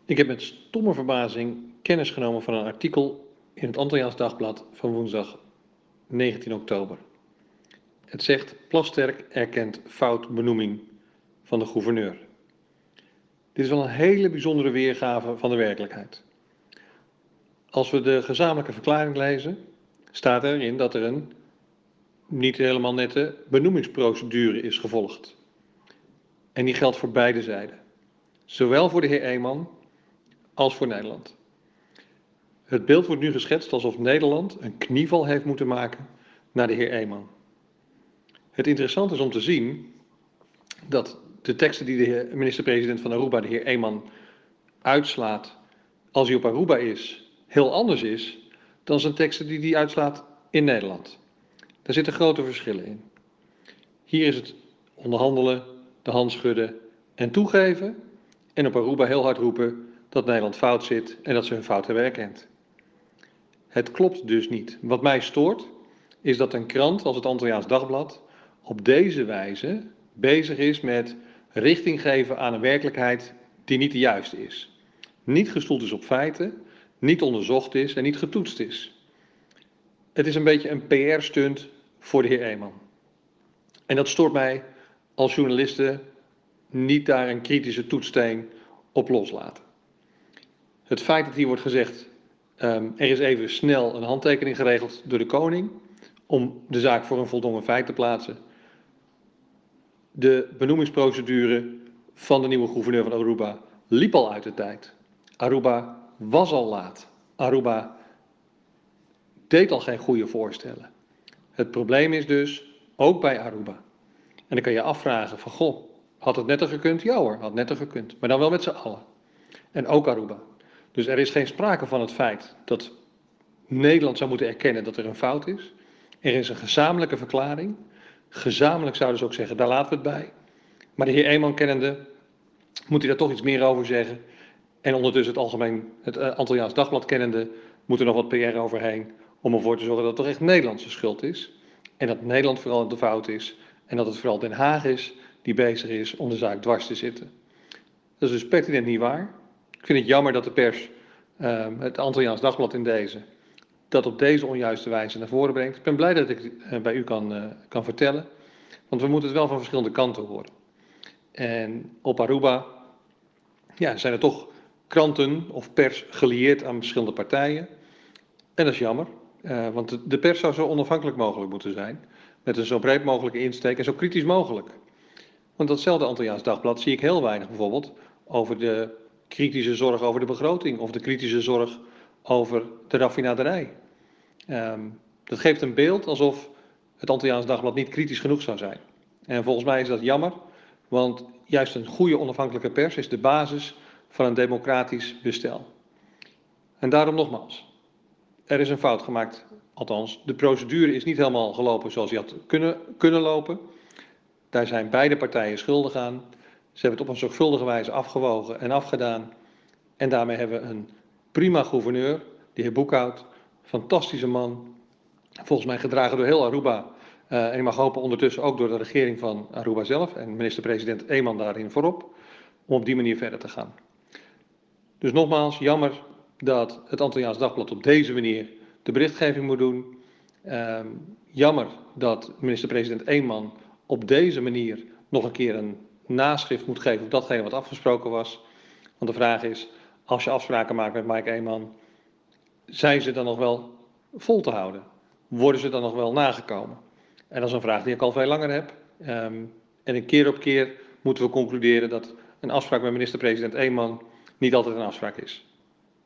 Ik heb met stomme verbazing kennis genomen van een artikel in het Antilliaans Dagblad van woensdag 19 oktober. Het zegt: Plasterk erkent fout benoeming van de gouverneur. Dit is wel een hele bijzondere weergave van de werkelijkheid. Als we de gezamenlijke verklaring lezen, staat erin dat er een niet helemaal nette benoemingsprocedure is gevolgd. En die geldt voor beide zijden. Zowel voor de heer Eeman als voor Nederland. Het beeld wordt nu geschetst alsof Nederland een knieval heeft moeten maken naar de heer Eeman. Het interessante is om te zien dat de teksten die de minister-president van Aruba, de heer Eeman, uitslaat als hij op Aruba is, heel anders is dan zijn teksten die hij uitslaat in Nederland. Daar zitten grote verschillen in. Hier is het onderhandelen, de hand schudden en toegeven. En op Aruba heel hard roepen dat Nederland fout zit en dat ze hun fout hebben erkend. Het klopt dus niet. Wat mij stoort is dat een krant als het Antilliaans Dagblad op deze wijze bezig is met richting geven aan een werkelijkheid die niet de juiste is. Niet gestoeld is op feiten, niet onderzocht is en niet getoetst is. Het is een beetje een PR-stunt voor de heer Eeman. En dat stoort mij als journalisten niet daar een kritische toetssteen op loslaten. Het feit dat hier wordt gezegd, er is even snel een handtekening geregeld door de koning om de zaak voor een voldongen feit te plaatsen. De benoemingsprocedure van de nieuwe gouverneur van Aruba liep al uit de tijd. Aruba was al laat. Aruba deed al geen goede voorstellen. Het probleem is dus, ook bij Aruba. En dan kan je afvragen van, goh, had het netter gekund? Ja hoor, had netter gekund. Maar dan wel met z'n allen. En ook Aruba. Dus er is geen sprake van het feit dat Nederland zou moeten erkennen dat er een fout is. Er is een gezamenlijke verklaring. Gezamenlijk zouden ze ook zeggen, daar laten we het bij. Maar de heer Eeman kennende moet hij daar toch iets meer over zeggen. En ondertussen het Antilliaans Dagblad kennende moet er nog wat PR overheen om ervoor te zorgen dat het toch echt Nederlandse schuld is. En dat Nederland vooral op de fout is. En dat het vooral Den Haag is die bezig is om de zaak dwars te zitten. Dat is dus pertinent niet waar. Ik vind het jammer dat de pers, het Antilliaans Dagblad in deze, dat op deze onjuiste wijze naar voren brengt. Ik ben blij dat ik bij u kan vertellen, want we moeten het wel van verschillende kanten horen. En op Aruba zijn er toch kranten of pers gelieerd aan verschillende partijen. En dat is jammer, want de pers zou zo onafhankelijk mogelijk moeten zijn, met een zo breed mogelijke insteek en zo kritisch mogelijk. Want datzelfde Antilliaans Dagblad zie ik heel weinig bijvoorbeeld over de kritische zorg over de begroting of de kritische zorg over de raffinaderij. Dat geeft een beeld alsof het Antilliaans Dagblad niet kritisch genoeg zou zijn. En volgens mij is dat jammer, want juist een goede onafhankelijke pers is de basis van een democratisch bestel. En daarom nogmaals, er is een fout gemaakt, althans de procedure is niet helemaal gelopen zoals die had kunnen lopen. Daar zijn beide partijen schuldig aan. Ze hebben het op een zorgvuldige wijze afgewogen en afgedaan. En daarmee hebben we een prima gouverneur, de heer Boekhout, fantastische man, volgens mij gedragen door heel Aruba. En ik mag hopen ondertussen ook door de regering van Aruba zelf en minister-president Eeman daarin voorop, om op die manier verder te gaan. Dus nogmaals, jammer dat het Antilliaans Dagblad op deze manier de berichtgeving moet doen. Jammer dat minister-president Eeman op deze manier nog een keer een naschrift moet geven op datgene wat afgesproken was. Want de vraag is, als je afspraken maakt met Mike Eeman, zijn ze dan nog wel vol te houden? Worden ze dan nog wel nagekomen? En dat is een vraag die ik al veel langer heb. En keer op keer moeten we concluderen dat een afspraak met minister-president Eeman niet altijd een afspraak is.